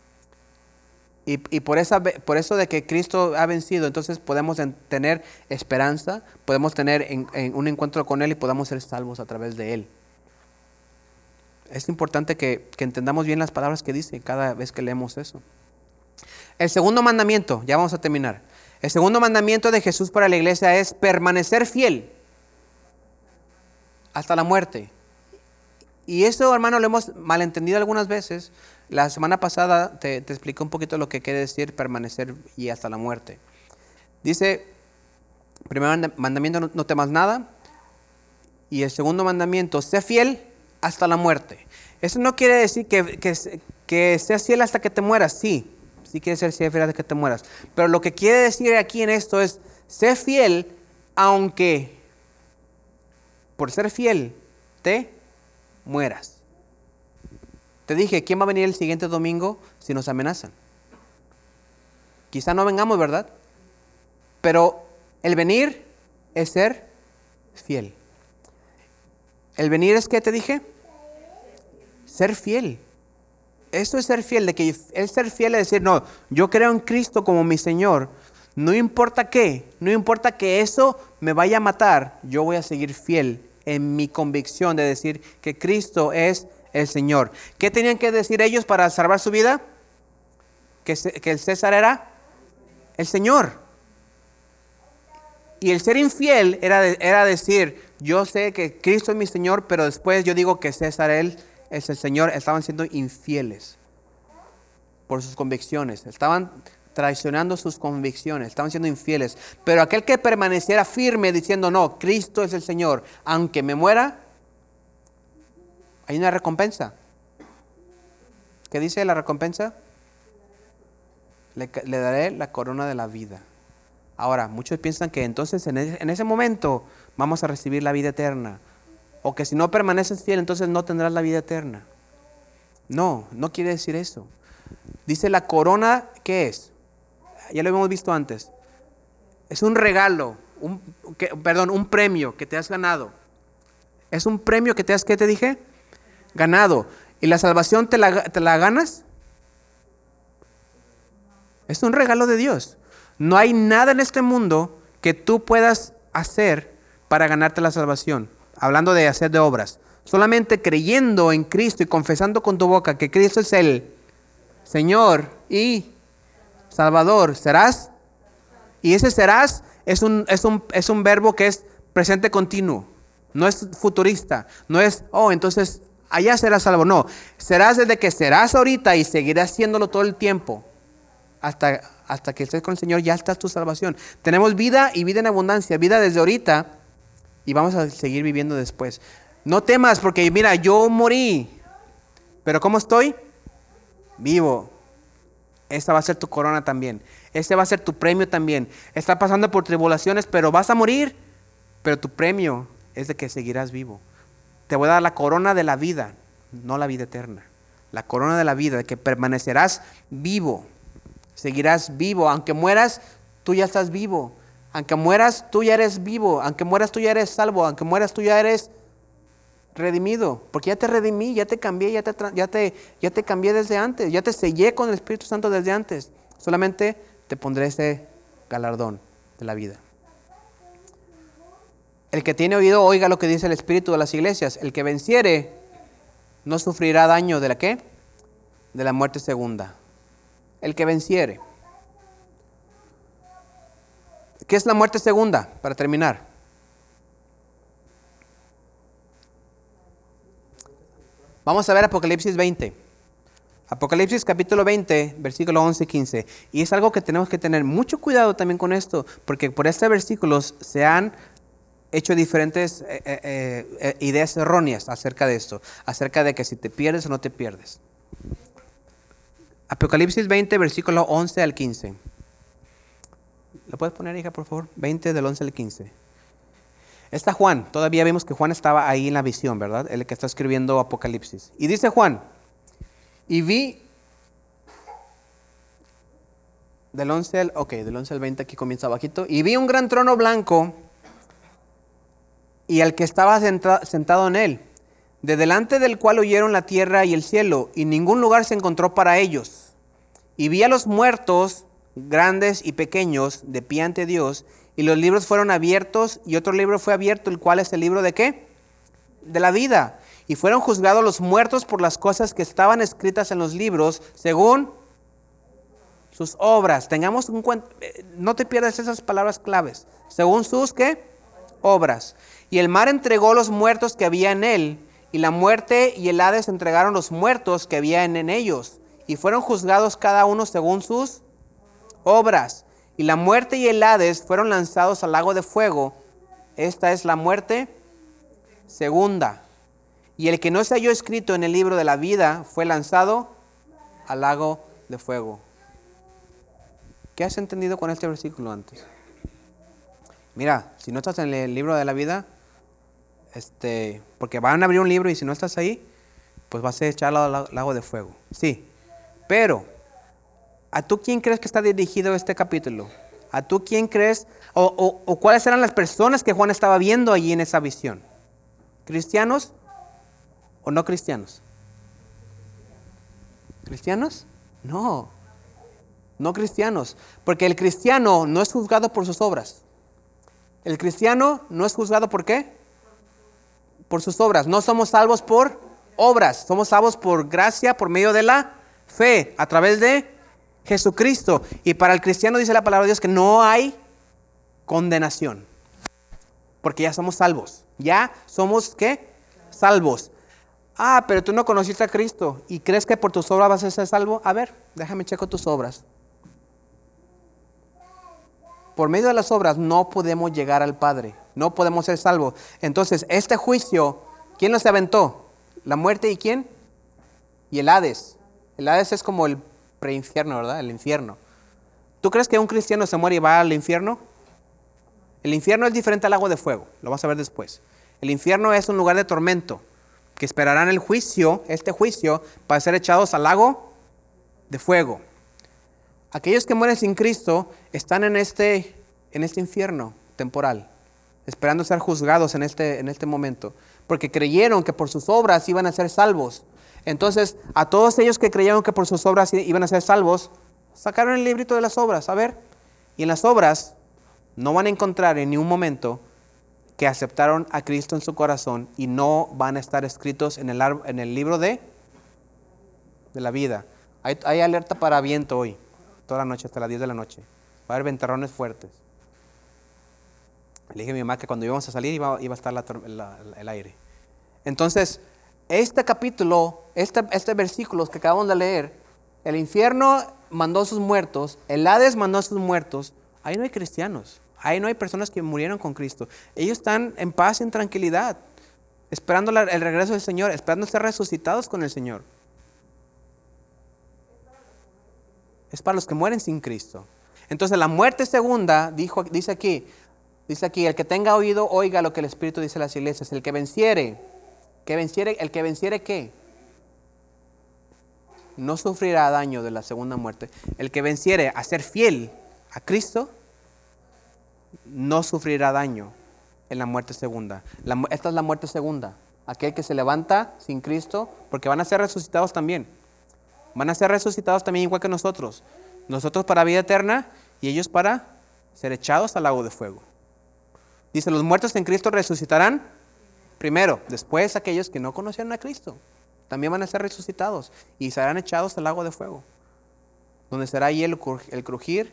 Y por eso de que Cristo ha vencido, entonces podemos tener esperanza, podemos tener en un encuentro con Él y podamos ser salvos a través de Él. Es importante que entendamos bien las palabras que dice cada vez que leemos eso. El segundo mandamiento, ya vamos a terminar. El segundo mandamiento de Jesús para la iglesia es permanecer fiel hasta la muerte. Y eso, hermano, lo hemos malentendido algunas veces. La semana pasada te expliqué un poquito lo que quiere decir permanecer y hasta la muerte. Dice, primer mandamiento, no temas nada. Y el segundo mandamiento, sé fiel hasta la muerte. Eso no quiere decir que seas fiel hasta que te mueras. Sí quiere ser fiel hasta que te mueras. Pero lo que quiere decir aquí en esto es, sé fiel aunque por ser fiel te mueras. Te dije, ¿quién va a venir el siguiente domingo si nos amenazan? Quizá no vengamos, ¿verdad? Pero el venir es ser fiel. ¿El venir es qué te dije? Ser fiel. Eso es ser fiel, de que es ser fiel es decir, no, yo creo en Cristo como mi Señor. No importa qué, no importa que eso me vaya a matar, yo voy a seguir fiel en mi convicción de decir que Cristo es el Señor. ¿Qué tenían que decir ellos para salvar su vida? Que el César era el Señor. Y el ser infiel era decir, yo sé que Cristo es mi Señor, pero después yo digo que César es el Señor. Estaban siendo infieles por sus convicciones. Estaban traicionando sus convicciones. Estaban siendo infieles. Pero aquel que permaneciera firme diciendo, no, Cristo es el Señor, aunque me muera, hay una recompensa. ¿Qué dice la recompensa? Le daré la corona de la vida. Ahora, muchos piensan que entonces en ese momento vamos a recibir la vida eterna. O que si no permaneces fiel, entonces no tendrás la vida eterna. No quiere decir eso. Dice la corona, ¿qué es? Ya lo hemos visto antes. Es un regalo, un premio que te has ganado. Es un premio que te has, ¿qué te dije? Ganado. ¿Y la salvación te la ganas? Es un regalo de Dios. No hay nada en este mundo que tú puedas hacer para ganarte la salvación. Hablando de hacer de obras. Solamente creyendo en Cristo y confesando con tu boca que Cristo es el Señor y Salvador, serás. Y ese serás es un verbo que es presente continuo. No es futurista. No es, entonces allá serás salvo. No, serás desde que serás ahorita y seguirás haciéndolo todo el tiempo. Hasta hasta que estés con el Señor, ya está tu salvación. Tenemos vida y vida en abundancia, vida desde ahorita y vamos a seguir viviendo después. No temas porque mira, yo morí, pero ¿cómo estoy? Vivo. Esta va a ser tu corona también. Este va a ser tu premio también. Estás pasando por tribulaciones, pero vas a morir, pero tu premio es de que seguirás vivo. Te voy a dar la corona de la vida, no la vida eterna. La corona de la vida, de que permanecerás vivo. Seguirás vivo. Aunque mueras, tú ya estás vivo. Aunque mueras, tú ya eres vivo. Aunque mueras, tú ya eres salvo. Aunque mueras, tú ya eres redimido. Porque ya te redimí, ya te cambié, ya te cambié desde antes. Ya te sellé con el Espíritu Santo desde antes. Solamente te pondré ese galardón de la vida. El que tiene oído, oiga lo que dice el Espíritu de las iglesias. El que venciere no sufrirá daño ¿de la qué? De la muerte segunda. El que venciere. ¿Qué es la muerte segunda? Para terminar. Vamos a ver Apocalipsis 20. Apocalipsis capítulo 20, versículo 11 y 15. Y es algo que tenemos que tener mucho cuidado también con esto, porque por estos versículos se han hecho diferentes ideas erróneas acerca de esto, acerca de que si te pierdes o no te pierdes. Apocalipsis 20, versículo 11 al 15. ¿Lo puedes poner, hija, por favor? 20 del 11 al 15. Está Juan, todavía vemos que Juan estaba ahí en la visión, ¿verdad? El que está escribiendo Apocalipsis. Y dice Juan, y vi, del 11 al 20, aquí comienza abajito, y vi un gran trono blanco, y al que estaba sentado en él, de delante del cual huyeron la tierra y el cielo, y ningún lugar se encontró para ellos. Y vi a los muertos, grandes y pequeños, de pie ante Dios, y los libros fueron abiertos, y otro libro fue abierto, el cual es el libro de ¿qué? De la vida. Y fueron juzgados los muertos por las cosas que estaban escritas en los libros, según sus obras. Tengamos en cuenta, no te pierdas esas palabras claves. Según sus, ¿qué? Obras. Y el mar entregó los muertos que había en él, y la muerte y el Hades entregaron los muertos que había en ellos, y fueron juzgados cada uno según sus obras. Y la muerte y el Hades fueron lanzados al lago de fuego. Esta es la muerte segunda. Y el que no se halló escrito en el libro de la vida fue lanzado al lago de fuego. ¿Qué has entendido con este versículo antes? Mira, si no estás en el libro de la vida, porque van a abrir un libro y si no estás ahí, pues vas a ser echado al lago de fuego. Sí, pero ¿a tú quién crees que está dirigido este capítulo? ¿A tú quién crees? ¿O cuáles eran las personas que Juan estaba viendo allí en esa visión? ¿Cristianos o no cristianos? ¿Cristianos? No, no cristianos. Porque el cristiano no es juzgado por sus obras. El cristiano no es juzgado ¿por qué? Por sus obras. No somos salvos por obras. Somos salvos por gracia, por medio de la fe, a través de Jesucristo. Y para el cristiano dice la palabra de Dios que no hay condenación. Porque ya somos salvos. Ya somos ¿qué? Salvos. Ah, pero tú no conociste a Cristo y crees que por tus obras vas a ser salvo. A ver, déjame checo tus obras. Por medio de las obras no podemos llegar al Padre. No podemos ser salvos. Entonces, este juicio, ¿quién los aventó? ¿La muerte y quién? Y el Hades. El Hades es como el preinfierno, ¿verdad? El infierno. ¿Tú crees que un cristiano se muere y va al infierno? El infierno es diferente al lago de fuego. Lo vamos a ver después. El infierno es un lugar de tormento que esperarán el juicio, este juicio, para ser echados al lago de fuego. Aquellos que mueren sin Cristo están en este infierno temporal, esperando ser juzgados en este momento, porque creyeron que por sus obras iban a ser salvos. Entonces, a todos ellos que creyeron que por sus obras iban a ser salvos, sacaron el librito de las obras, a ver, y en las obras no van a encontrar en ningún momento que aceptaron a Cristo en su corazón y no van a estar escritos en el libro de la vida. Hay alerta para viento hoy, toda la noche, hasta las 10 de la noche. Va a haber ventarrones fuertes. Le dije a mi mamá que cuando íbamos a salir iba a estar el aire. Entonces, este capítulo, este versículo que acabamos de leer, el infierno mandó a sus muertos, el Hades mandó a sus muertos, ahí no hay cristianos, ahí no hay personas que murieron con Cristo. Ellos están en paz, en tranquilidad, esperando el regreso del Señor, esperando ser resucitados con el Señor. Es para los que mueren sin Cristo. Entonces la muerte segunda, dice aquí, el que tenga oído, oiga lo que el Espíritu dice a las iglesias. El que venciere, ¿qué? No sufrirá daño de la segunda muerte. El que venciere a ser fiel a Cristo, no sufrirá daño en la muerte segunda. Esta es la muerte segunda. Aquel que se levanta sin Cristo, porque van a ser resucitados también. Van a ser resucitados también igual que nosotros. Nosotros para vida eterna y ellos para ser echados al lago de fuego. Dice, los muertos en Cristo resucitarán primero, después aquellos que no conocieron a Cristo. También van a ser resucitados y serán echados al lago de fuego, donde será ahí el crujir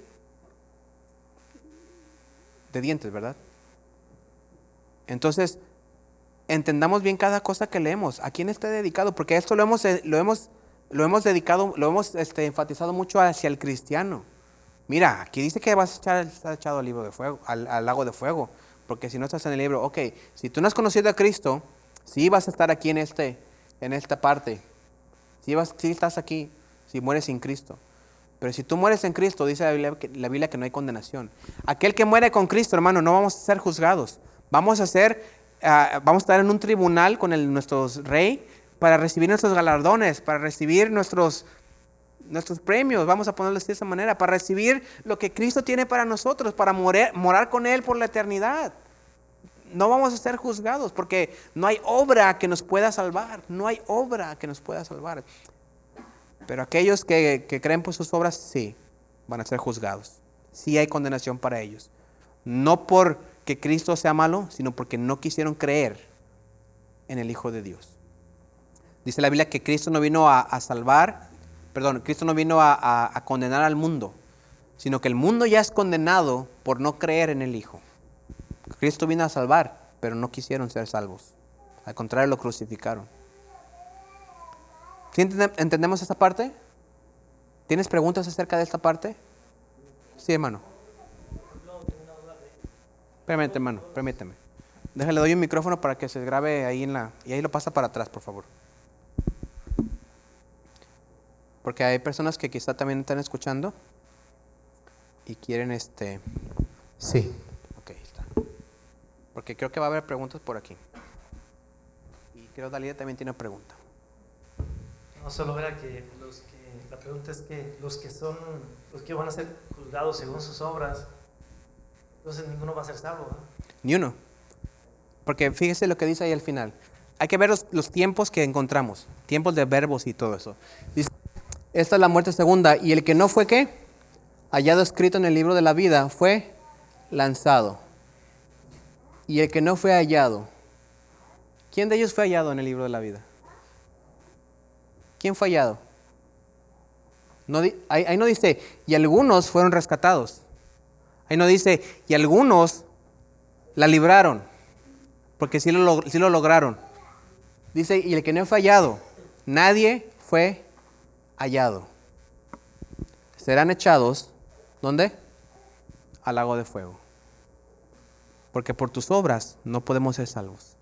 de dientes, ¿verdad? Entonces, entendamos bien cada cosa que leemos. ¿A quién está dedicado? Porque esto lo hemos dedicado, lo hemos enfatizado mucho hacia el cristiano. Mira, aquí dice que vas a estar echado al libro de fuego, al lago de fuego, porque si no estás en el libro, ok, si tú no has conocido a Cristo, sí vas a estar aquí en esta parte, sí estás aquí, si mueres sin Cristo. Pero si tú mueres en Cristo, dice la Biblia que no hay condenación. Aquel que muere con Cristo, hermano, no vamos a ser juzgados. Vamos a estar en un tribunal con nuestro rey para recibir nuestros galardones, para recibir nuestros premios, vamos a ponerlo de esa manera, para recibir lo que Cristo tiene para nosotros, para morar con Él por la eternidad. No vamos a ser juzgados porque no hay obra que nos pueda salvar, no hay obra que nos pueda salvar. Pero aquellos que creen por sus obras, sí, van a ser juzgados. Sí hay condenación para ellos. No porque Cristo sea malo, sino porque no quisieron creer en el Hijo de Dios. Dice la Biblia que Cristo no vino Cristo no vino a condenar al mundo, sino que el mundo ya es condenado por no creer en el Hijo. Cristo vino a salvar, pero no quisieron ser salvos. Al contrario, lo crucificaron. ¿Sí entendemos esta parte? ¿Tienes preguntas acerca de esta parte? Sí, hermano. Permíteme. Déjale, doy un micrófono para que se grabe ahí y ahí lo pasa para atrás, por favor. Porque hay personas que quizá también están escuchando y quieren Sí, ok, está. Porque creo que va a haber preguntas por aquí. Y creo que Dalila también tiene una pregunta. No, solo era la pregunta es que los que van a ser juzgados según sus obras, entonces ninguno va a ser salvo, ¿no? Ni uno. Porque fíjese lo que dice ahí al final. Hay que ver los tiempos que encontramos, tiempos de verbos y todo eso. Dice, esta es la muerte segunda, y el que no fue, ¿qué? Hallado escrito en el libro de la vida, fue lanzado. Y el que no fue hallado, ¿quién de ellos fue hallado en el libro de la vida? ¿Quién fue hallado? Ahí no dice, y algunos fueron rescatados. Ahí no dice, y algunos la libraron, porque sí lo lograron. Dice, y el que no fue hallado, nadie fue hallado. Serán echados, ¿dónde? Al lago de fuego. Porque por tus obras no podemos ser salvos.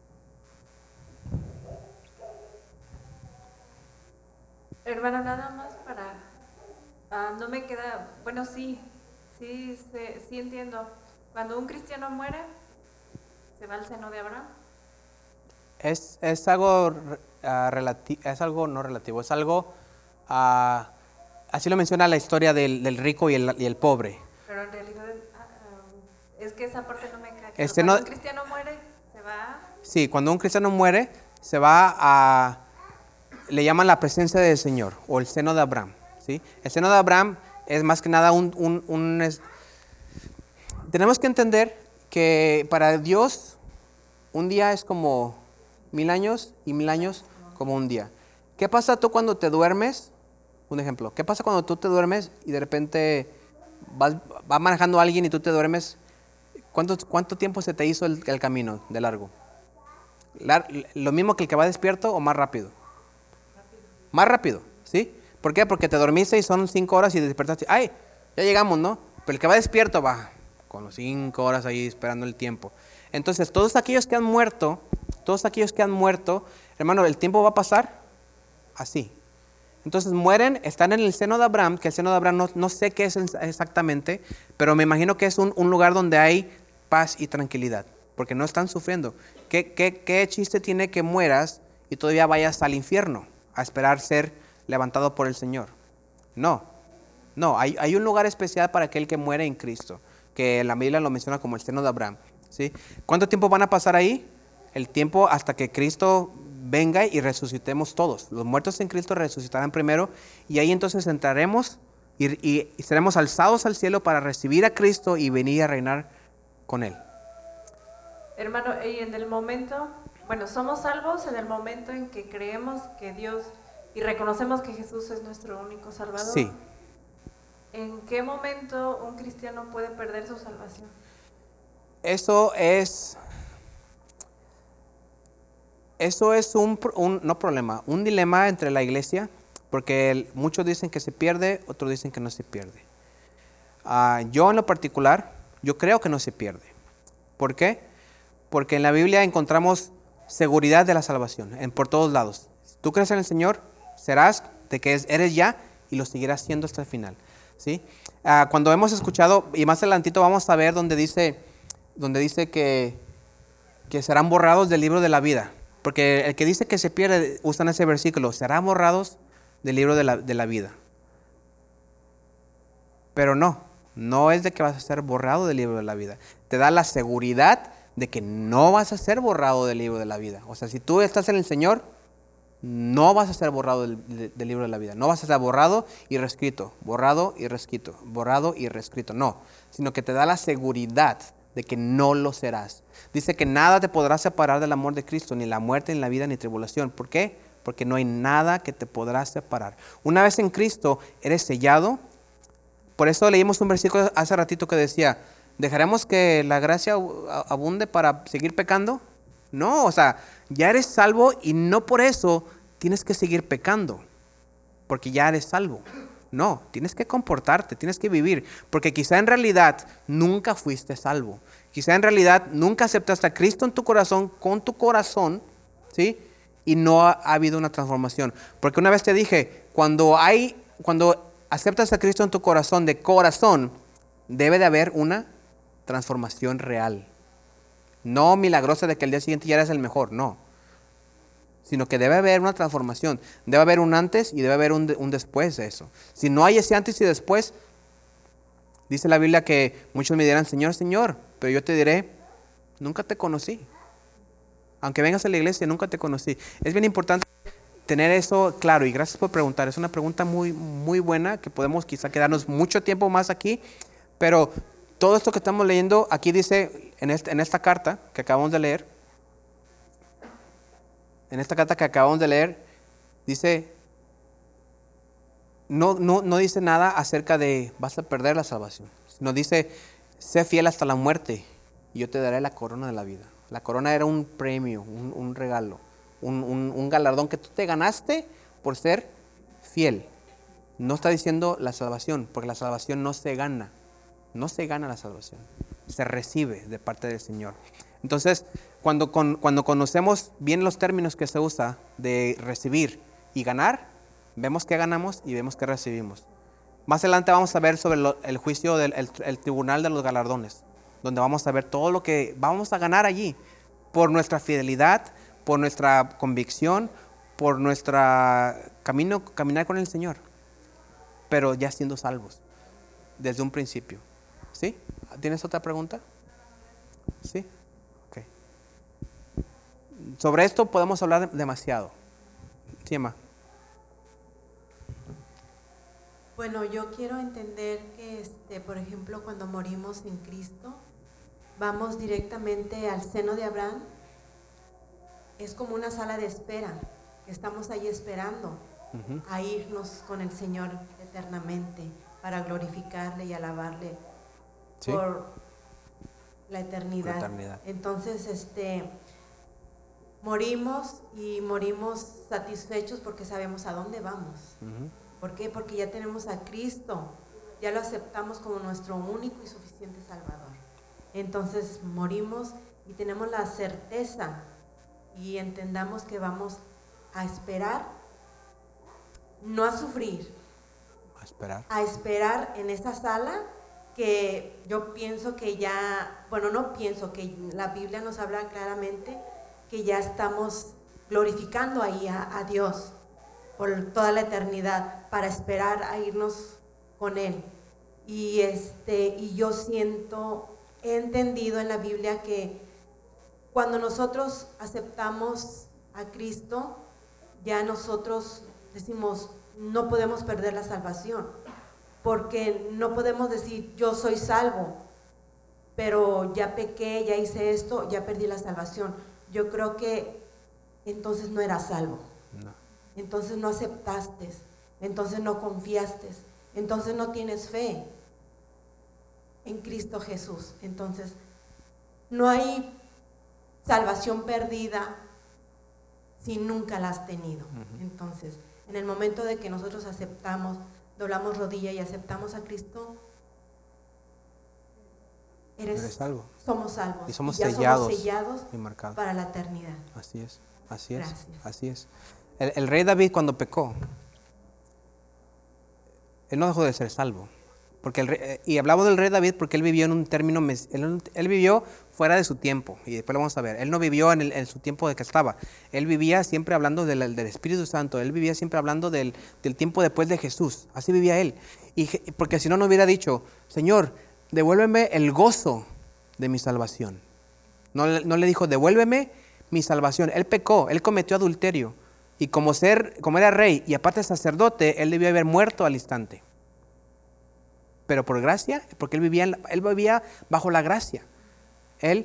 Hermana, nada más no me queda, bueno, sí entiendo. Cuando un cristiano muere, se va al seno de Abraham. Es algo es algo no relativo, es algo, así lo menciona la historia del rico y el pobre. Pero en realidad es que esa parte no me queda. Cuando un cristiano muere, se va. Sí, cuando un cristiano muere, se va le llaman la presencia del Señor o el seno de Abraham. ¿Sí? El seno de Abraham es más que nada tenemos que entender que para Dios un día es como 1000 años y 1000 años como un día. ¿Qué pasa tú cuando te duermes? Un ejemplo. ¿Qué pasa cuando tú te duermes y de repente va manejando alguien y tú te duermes? ¿Cuánto tiempo se te hizo el camino de largo? ¿Lo mismo que el que va despierto o más rápido? Más rápido, ¿sí? ¿Por qué? Porque te dormiste y son 5 horas y despertaste. ¡Ay! Ya llegamos, ¿no? Pero el que va despierto va con los 5 horas ahí esperando el tiempo. Entonces, todos aquellos que han muerto, hermano, el tiempo va a pasar así. Entonces mueren, están en el seno de Abraham, que el seno de Abraham no sé qué es exactamente, pero me imagino que es un lugar donde hay paz y tranquilidad, porque no están sufriendo. ¿Qué chiste tiene que mueras y todavía vayas al infierno a esperar ser levantado por el Señor? No, hay un lugar especial para aquel que muere en Cristo, que la Biblia lo menciona como el seno de Abraham, ¿sí? ¿Cuánto tiempo van a pasar ahí? El tiempo hasta que Cristo venga y resucitemos todos. Los muertos en Cristo resucitarán primero y ahí entonces entraremos y seremos alzados al cielo para recibir a Cristo y venir a reinar con Él. Hermano, y en el momento, bueno, somos salvos en el momento en que creemos que Dios y reconocemos que Jesús es nuestro único Salvador. Sí. ¿En qué momento un cristiano puede perder su salvación? Eso es un dilema entre la iglesia, porque muchos dicen que se pierde, otros dicen que no se pierde. Yo en lo particular, yo creo que no se pierde. ¿Por qué? Porque en la Biblia encontramos seguridad de la salvación, por todos lados. Si tú crees en el Señor, serás de que eres ya y lo seguirás siendo hasta el final, ¿sí? Cuando hemos escuchado, y más adelantito vamos a ver donde dice que serán borrados del libro de la vida. Porque el que dice que se pierde, usan ese versículo, serán borrados del libro de la vida. Pero no es de que vas a ser borrado del libro de la vida. Te da la seguridad de que no vas a ser borrado del libro de la vida. O sea, si tú estás en el Señor, no vas a ser borrado del libro de la vida. No vas a ser borrado y reescrito, borrado y reescrito, borrado y reescrito. No, sino que te da la seguridad de que no lo serás. Dice que nada te podrá separar del amor de Cristo, ni la muerte, ni la vida, ni tribulación. ¿Por qué? Porque no hay nada que te podrá separar. Una vez en Cristo eres sellado. Por eso leímos un versículo hace ratito que decía, ¿dejaremos que la gracia abunde para seguir pecando? No, o sea, ya eres salvo y no por eso tienes que seguir pecando, porque ya eres salvo. No, tienes que comportarte, tienes que vivir, porque quizá en realidad nunca fuiste salvo. Quizá en realidad nunca aceptaste a Cristo en tu corazón, con tu corazón, ¿sí? Y no ha habido una transformación. Porque una vez te dije, cuando aceptas a Cristo en tu corazón, de corazón, debe de haber una transformación real. No milagrosa de que el día siguiente ya eres el mejor, no. Sino que debe haber una transformación. Debe haber un antes y debe haber un después de eso. Si no hay ese antes y después, dice la Biblia que muchos me dirán, Señor, Señor, pero yo te diré, nunca te conocí. Aunque vengas a la iglesia, nunca te conocí. Es bien importante tener eso claro y gracias por preguntar. Es una pregunta muy, muy buena que podemos quizá quedarnos mucho tiempo más aquí, pero todo esto que estamos leyendo, aquí dice, en esta carta que acabamos de leer, dice, no dice nada acerca de vas a perder la salvación, sino dice, sé fiel hasta la muerte y yo te daré la corona de la vida. La corona era un premio, un regalo, un galardón que tú te ganaste por ser fiel. No está diciendo la salvación, porque la salvación no se gana. No se gana la salvación, se recibe de parte del Señor. Entonces, cuando conocemos bien los términos que se usa de recibir y ganar, vemos que ganamos y vemos que recibimos. Más adelante vamos a ver sobre el juicio el tribunal de los galardones, donde vamos a ver todo lo que vamos a ganar allí por nuestra fidelidad, por nuestra convicción, por nuestra caminar con el Señor, pero ya siendo salvos desde un principio. ¿Sí? ¿Tienes otra pregunta? ¿Sí? Ok. Sobre esto podemos hablar demasiado. Sí, Emma. Bueno, yo quiero entender que, por ejemplo, cuando morimos en Cristo, vamos directamente al seno de Abraham. Es como una sala de espera, que estamos ahí esperando a irnos con el Señor eternamente para glorificarle y alabarle. ¿Sí? Por la eternidad. Entonces, morimos y morimos satisfechos porque sabemos a dónde vamos. ¿Por qué? Porque ya tenemos a Cristo, ya lo aceptamos como nuestro único y suficiente Salvador. Entonces morimos y tenemos la certeza y entendamos que vamos a esperar, no a sufrir, a esperar en esa sala que yo pienso que ya, bueno, no pienso, que la Biblia nos habla claramente que ya estamos glorificando ahí a Dios por toda la eternidad para esperar a irnos con Él. Y yo he entendido en la Biblia que cuando nosotros aceptamos a Cristo, ya nosotros decimos, no podemos perder la salvación, porque no podemos decir, yo soy salvo, pero ya pequé, ya hice esto, ya perdí la salvación. Yo creo que entonces no eras salvo. No. Entonces no aceptaste, entonces no confiaste, entonces no tienes fe en Cristo Jesús. Entonces no hay salvación perdida si nunca la has tenido. Entonces, en el momento de que nosotros aceptamos, doblamos rodilla y aceptamos a Cristo, eres salvo. Somos salvos. Y somos ya sellados, somos sellados y marcados para la eternidad. Así es, así es. Gracias. Así es. El rey David, cuando pecó, él no dejó de ser salvo. Porque y hablamos del rey David porque él vivió en un término, él vivió fuera de su tiempo, y después lo vamos a ver. Él no vivió en su tiempo de que estaba. Él vivía siempre hablando del Espíritu Santo, él vivía siempre hablando del tiempo después de Jesús. Así vivía él. Porque si no, no hubiera dicho, Señor, devuélveme el gozo de mi salvación. No le dijo, devuélveme mi salvación. Él pecó, él cometió adulterio. Y como era rey y aparte sacerdote, él debió haber muerto al instante. Pero por gracia, porque él vivía bajo la gracia. Él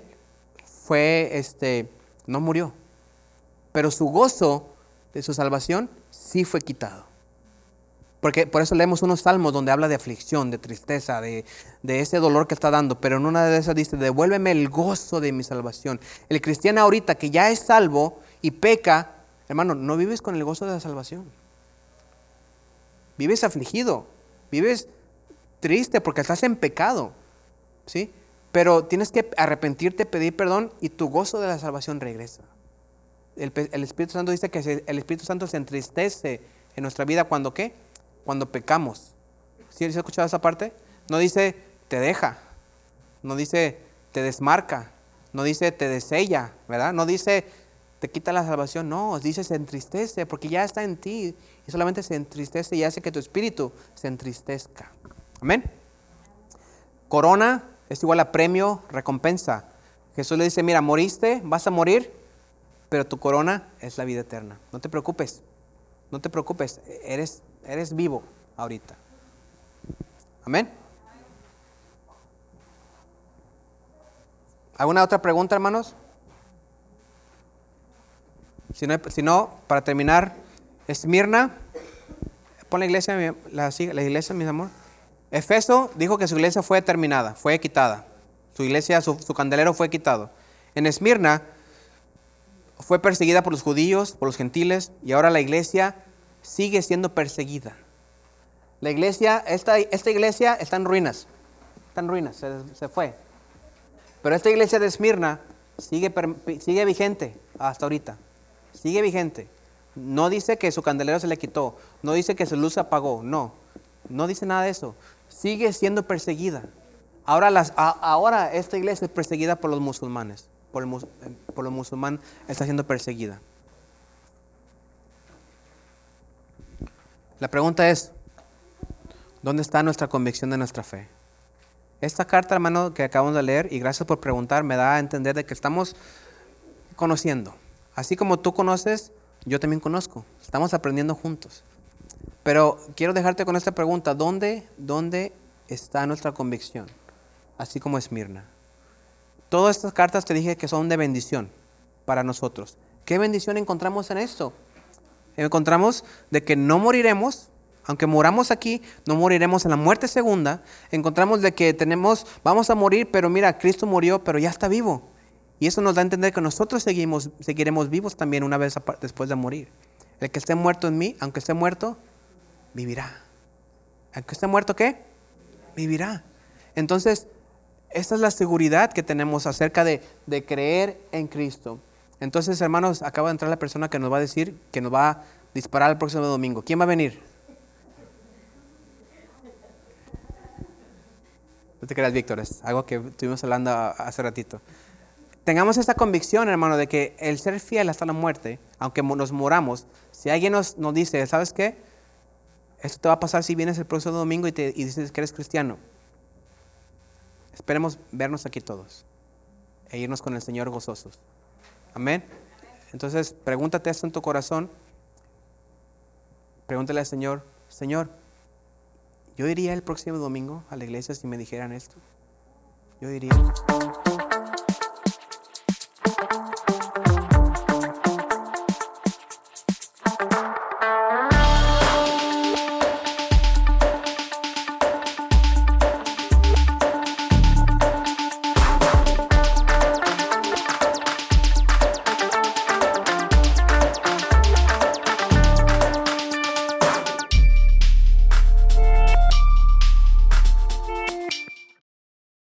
no murió. Pero su gozo de su salvación sí fue quitado. Porque por eso leemos unos salmos donde habla de aflicción, de tristeza, de ese dolor que está dando. Pero en una de esas dice, devuélveme el gozo de mi salvación. El cristiano ahorita que ya es salvo y peca, hermano, no vives con el gozo de la salvación. Vives afligido, vives triste porque estás en pecado, ¿sí? Pero tienes que arrepentirte, pedir perdón y tu gozo de la salvación regresa. El Espíritu Santo dice que el Espíritu Santo se entristece en nuestra vida cuando ¿qué? Cuando pecamos. ¿Sí has escuchado esa parte? No dice te deja, no dice te desmarca, no dice te desella, ¿verdad? No dice te quita la salvación, no, dice se entristece porque ya está en ti y solamente se entristece y hace que tu espíritu se entristezca. Amén. Corona es igual a premio, recompensa. Jesús le dice, mira, moriste, vas a morir, pero tu corona es la vida eterna. No te preocupes, no te preocupes, eres vivo ahorita. Amén. ¿Alguna otra pregunta, hermanos? Si no, para terminar, Esmirna, pon la iglesia, la iglesia, mis amor. Efeso dijo que su iglesia fue terminada, fue quitada. Su iglesia, su candelero fue quitado. En Esmirna fue perseguida por los judíos, por los gentiles, y ahora la iglesia sigue siendo perseguida. La iglesia, esta iglesia está en ruinas, se fue. Pero esta iglesia de Esmirna sigue vigente hasta ahorita, sigue vigente. No dice que su candelero se le quitó, no dice que su luz se apagó, no dice nada de eso. Sigue siendo perseguida. Ahora esta iglesia es perseguida por los musulmanes. Por los musulmanes está siendo perseguida. La pregunta es, ¿dónde está nuestra convicción de nuestra fe? Esta carta, hermano, que acabamos de leer, y gracias por preguntar, me da a entender de que estamos conociendo. Así como tú conoces, yo también conozco. Estamos aprendiendo juntos. Pero quiero dejarte con esta pregunta, ¿dónde está nuestra convicción? Así como Esmirna. Todas estas cartas te dije que son de bendición para nosotros. ¿Qué bendición encontramos en esto? Encontramos de que no moriremos, aunque moramos aquí, no moriremos en la muerte segunda. Encontramos de que vamos a morir, pero mira, Cristo murió, pero ya está vivo. Y eso nos da a entender que nosotros seguiremos vivos también una vez después de morir. El que esté muerto en mí, aunque esté muerto, vivirá. Aunque esté muerto, ¿qué? Vivirá. Entonces, esta es la seguridad que tenemos acerca de creer en Cristo. Entonces, hermanos, acaba de entrar la persona que nos va a decir, que nos va a disparar el próximo domingo. ¿Quién va a venir? No te creas, Víctor, es algo que estuvimos hablando hace ratito. Tengamos esta convicción, hermano, de que el ser fiel hasta la muerte, aunque nos moramos, si alguien nos dice, ¿sabes qué? Esto te va a pasar si vienes el próximo domingo y dices que eres cristiano. Esperemos vernos aquí todos e irnos con el Señor gozosos. Amén. Entonces, pregúntate esto en tu corazón. Pregúntale al Señor, Señor, ¿yo iría el próximo domingo a la iglesia si me dijeran esto? Yo iría.